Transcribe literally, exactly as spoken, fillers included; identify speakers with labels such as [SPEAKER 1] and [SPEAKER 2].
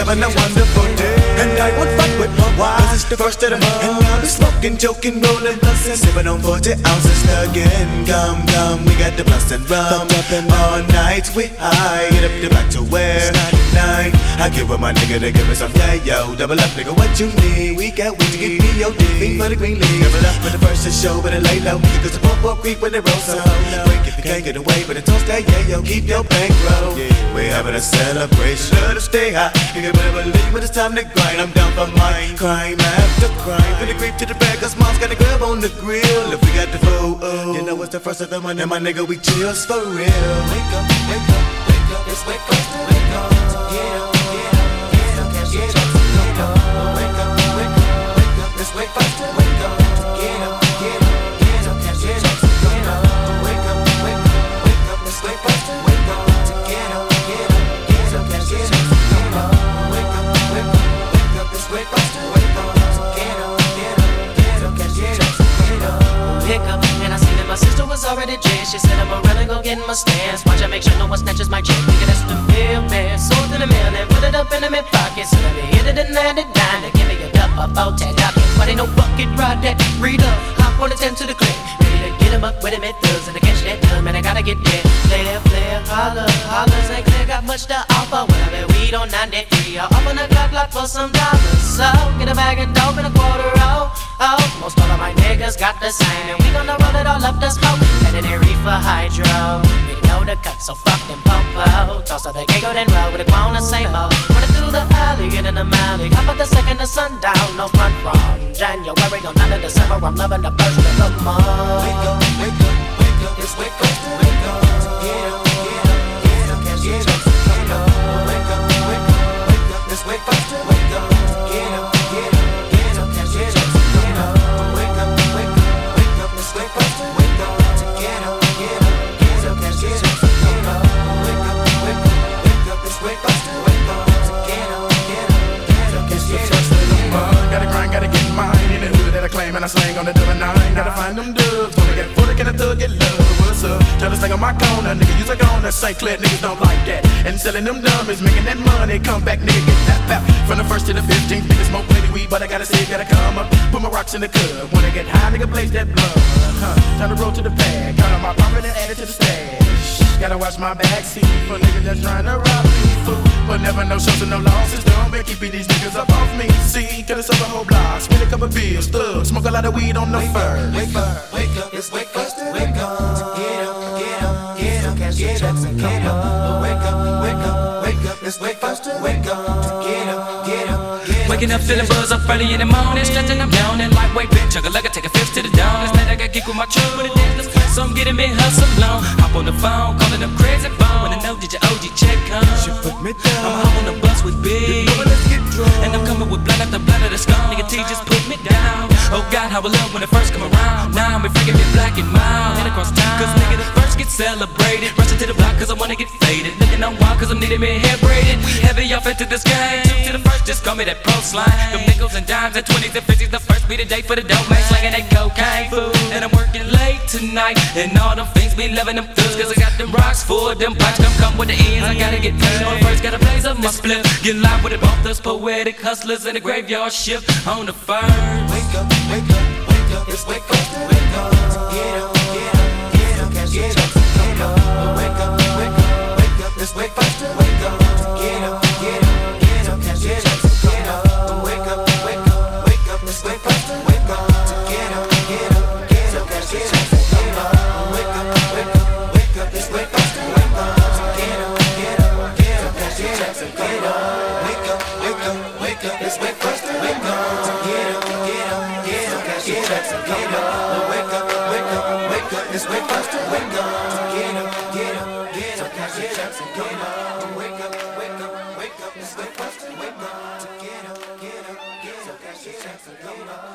[SPEAKER 1] having a wonderful day. And I won't fuck with my wife, cause it's the first of the month. And I'll be smoking, joking, rolling, bustin', sipping on forty ounces again. Come, come, we got the blunts and rum. All night we high, get up the back to where nine. I give with my nigga to give me some, yeah, yo. Double up, nigga, what you need? We got weed to get me your D. Fiend for the green leaf. Double up for the first to show, but it lay low. Cause the pump up creep when they roll so break if you can't get away, but the toast that, yeah, yo. Keep your bankroll. We're having a celebration. Let us stay high. You can better believe when it's time to grind. I'm down for mine. Crime after crime. From the creep to the bag, cause mom's got a grab on the grill. If we got the food, oh, you know it's the first of the month. And my nigga, we chills for real. Wake up, wake up, wake up. It's wake up, wake up. Get up, get up, get up, get up, get up. Wake up, wake up, wake up. It's wake up, wake up. Get up, get up, get up, get up, get up. Wake up, wake up, wake up. It's wake up, wake up. Get up, get up, get up, get up, get up. Wake up, wake up, wake up. It's wake up, wake up. Get up, get up, get up, get up, get up. Pick up, and I see that my sister was already dead. She said I'm a really go get in my stance. Watch I make sure no one snatches my check. Nigga, that's the bill, man. Sold to the mail and put it up in the mid pocket. So let me hit it and land it down. To give me a cup of bow tag up. But ain't no bucket ride that read up. Hop on the ten to the click. Ready to get him up with him at thugs. And to catch that dub, man, I gotta get there. Player, player, holler, hollers ain't clear. Got much to offer. When I bet weed on ninety-three. I'll open the clock lock for some dollars. So get a bag of dope and a quarter roll. Oh, most all of my niggas got the same. And we gonna roll it all up the smoke. And then reefer hydro. We know the cut, so fuck them popo. Toss up the giggle then roll with a grown and same old. Running through the alley, get in the alley. Hop at the second of sundown, no front from January on none of December. I'm loving the first of the month. Wake up, wake up, wake up. It's wake up, wake up. Get up, get up, get up, get up, get up. Wake up, wake up, wake up. It's wake up, wake up. Get up, get up, get up, get up, get up. Wake up, wake up, wake up. It's wake up, wake up. Get up, get up, get up, get up, get up. Wake up, wake up, wake up. It's wake up, wake up. Get up, get up, get up, get up.
[SPEAKER 2] Gotta grind, gotta get mine. In the hood that I claim and I slang on the double nine. Gotta find them dubs. Wanna get full, can a thug get love? What's up? Try to slang on my corner, nigga. Use a corner. Saint Clair niggas don't like that. And selling them dummies, making that money. Come back, nigga, get that back. From the first to the fifteenth, nigga smoke plenty weed, but I gotta say, gotta come up. Put my rocks in the cup. Wanna get high, nigga, blaze that blood. Huh? Time to roll to the bag. Count on my profit and add it to the stash. Gotta watch my backseat for niggas that's trying to rob me. Fool, but never no shows and no losses. Don't be keeping these niggas up off me. See, could have sold a whole block, spend a couple bills, thug, smoke a lot of weed on the fur.
[SPEAKER 1] Wake up, wake up, it's wake up, wake up. Get up, get up, get up, get up, get up. Wake up, wake up, wake up, it's wake up, wake up. Get up, get up, get up.
[SPEAKER 3] Waking up feeling buzz up early in the morning, stretching I'm yawning, lightweight bitch, chug a lugger, take a fifth to the dawn. Last night I got geek with my truck, but it dance, so I'm getting me hustle long. Hop on the phone, calling them crazy phone. Wanna know did your O G check come?
[SPEAKER 1] She put me down.
[SPEAKER 3] I'm home on the bus with Big,
[SPEAKER 1] Let's get drunk.
[SPEAKER 3] and I'm coming with blood after blood of the skull. Nigga T just put me down. Oh God, how I love when it first come around. Now I'm freaking me black and mild, and across town. Cause nigga the first get celebrated. Rushing to the block cause I wanna get faded. Looking on wild cause I'm needing me hair braided. We heavy off into this game. Two to the first, just call me that pro slime. Them nickels and dimes and twenties and fifties. The first be the day for the dope man. Slanging that cocaine food. And I'm working late tonight. And all them things be loving them thugs. Cause I got them rocks for them pipes. Come come with the ends. I gotta get paid. On first gotta blaze up my split. Get live with it. Both us poetic hustlers in the graveyard shift on the first.
[SPEAKER 1] Wake up, wake up, wake up, it's wake up, wake up. Get up, get up, get up, get up, get up. Wake up, wake up, wake up, it's wake up, wake up. Get up, get up, get up, get up, get up. Wake up, wake up, wake up, it's wake up, wake up. Get up, get up, get up, get up, get up. Wake up, wake up, wake up, it's wake up, wake up. Get up, get up, get up, get up, get up. Wake up, wake up, wake up, it's wake up, wake up. Get up, get up, get up, get up, get up. Wake up, wake up, wake up, it's wake up, wake up. Get up, get up, get up, get up, get up. Wake up, wake up, wake up, it's wake up, wake up. Get up, get up, get up, get up, get up.